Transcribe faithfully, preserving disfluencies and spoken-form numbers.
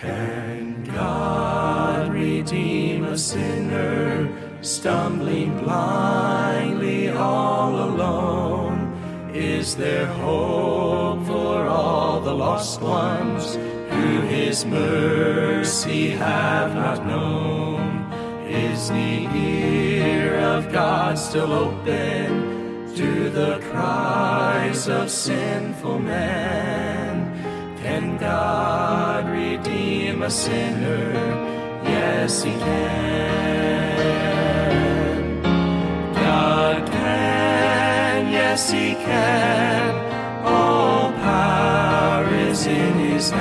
Can God redeem a sinner stumbling blindly all alone? Is there hope for all the lost ones who his mercy have not known? Is the ear of God still open to the cries of sinful man? Can God redeem a sinner? Yes, he can. God can, yes, he can. All power is in his